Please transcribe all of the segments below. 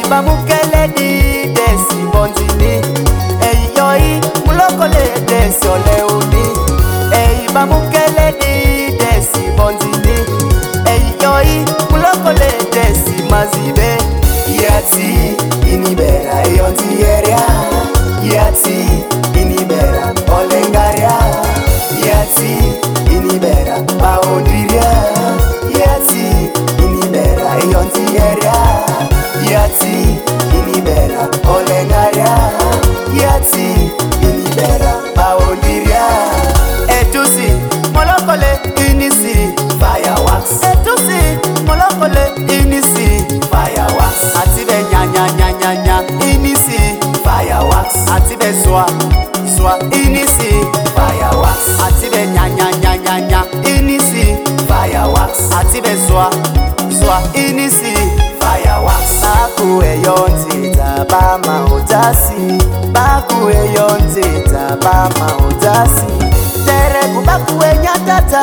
bamukele di desi bonzini. Yoi mulokole desi oleuni. Bamukele di desi bonzini. Yoi mulokole desi mazibe. Yati inibera yonti area. Yati inibera olengaria. Yati inibera baodiria. Yati inibera yonti area. Yati inibera olengaria. Yati inibera baodiria. Etusi molokole inisi fireworks. Etusi molokole inisi fireworks. Atibe nya inisi fireworks. Atibe swa inisi fireworks. Atibe nya inisi fireworks. Atibe swa inisi fireworks. Baku eyonti tabama utasi. Baku eyonti tabama utasi. Tere baku enyatata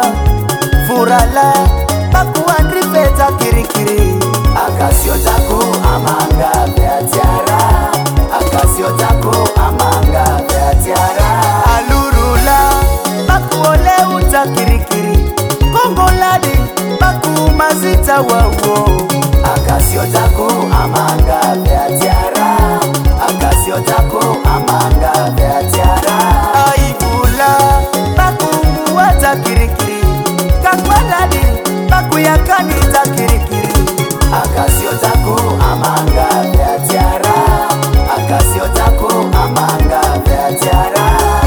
furala. Baku andrifeta kirikiri. Akasio tako amanga beatiara. Akasio tako amanga beatiara. Alurula baku ole uta kirikiri. Kongoladi baku mazita wawo. Akasio tako amanga beatiara. Akasio tako amanga beatiara. Aibula baku muwata kirikiri. Kakwaladi baku yakani ta kirikiri. Akasio tako amanga beatiara. Akasio tako amanga beatiara.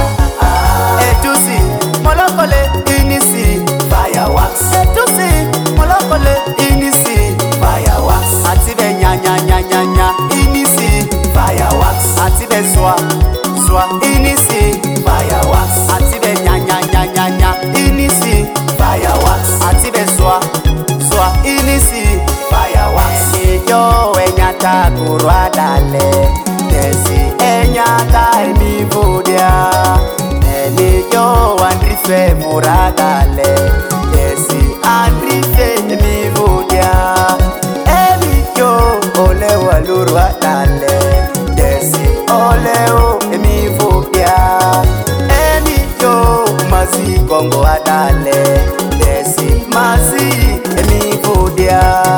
Etusi molokole inisi fireworks. Etusi molokole inisi fireworks. Atibe nya inisi fireworks. Atibe swa inisi fireworks. Atibe nya inisi fireworks. Atibe swa inisi fireworks. Yo enyata kurwadale desi enyata emivudia. Eni yo andrife muradale desi andrife emivudia. Emi yo ole walurwadale desi oleo emivudia. Emi yo mazi kongo adale desi mazi emivudia.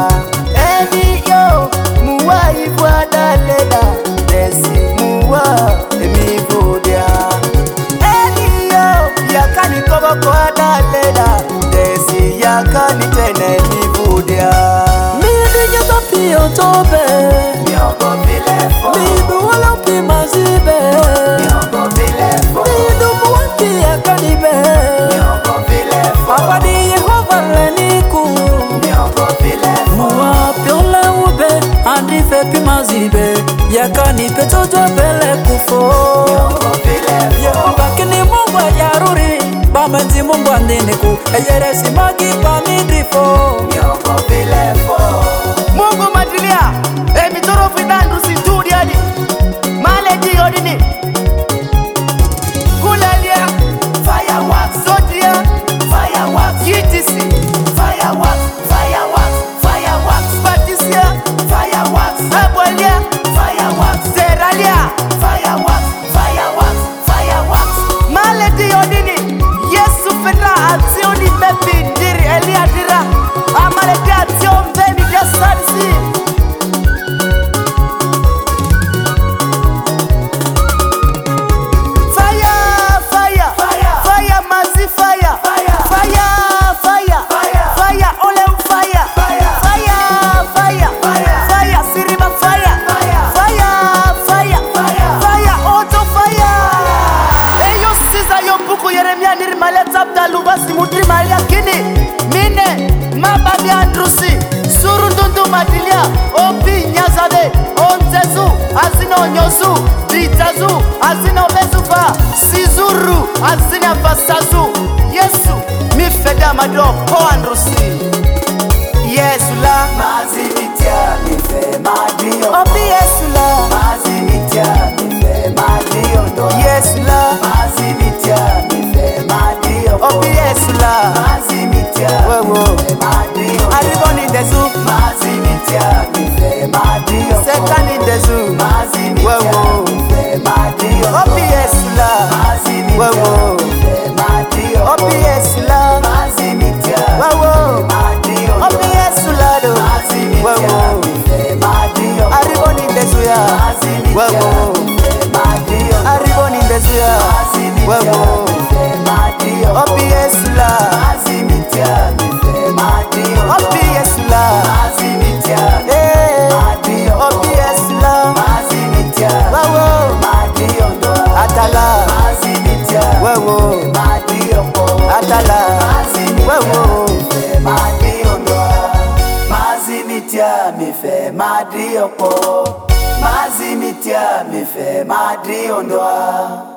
Emi yo muwa ifwadale da desi muwa emivudia. Emi yo yakani koboko adale da desi yakani tene emivudia. Midi nyoto pio tobe Nyoko bilefo. Midu wala pi mazibe Nyoko bilefo. Midu muwaki yakanibe Nyoko bilefo. Abadi Yehova leniku Nyoko bilefo. Muwa piole ube Andrife pi mazibe Yakanipe toto bele kufo Nyoko bilefo. Yehova kini mungu yaruri Bamenti mungu andiniku Eyeresi magi pamidrifo Nyoko bilefo. Mungu madilia. Mitoro fidandu situdiani. Maledi odini. Kulalia. Fireworks. Sotia. Fireworks. GTC. Fireworks. Patricia. Fireworks. Abolia. Fireworks. Seralia. Fireworks. Maledi odini. Yesu fena ationi bebi diri eliadira. Amaledi ation bebi desarisi. Madilia, Opi Nyazabe, Onzezu, Azino Nyozu, Ditazu, Azino Bezufa, Sizuru, Azina Fasazu, Yesu, Mifeda Mado, Poandrusi. Yesu la, Mazibitia, Mife Madio, Opi Yesu la, Mazibitia, Mife Madio, Yesu la, Mazibitia, Mife Madio, Opi Yesu la, Mazibitia, Mife Madio, Ariboni Dezu, Mazibitia, Mife Madio. sekani ndezu wewo obi esula wewo obi esula wewo obi esula do wewo ariboni ndezu ya wewo ariboni ndezu ya wewo obi esula obi esula obi esula wewo atala wewo atala wewo Mazimitia mi fe madri opo Mazimitia mi fe madri ondoa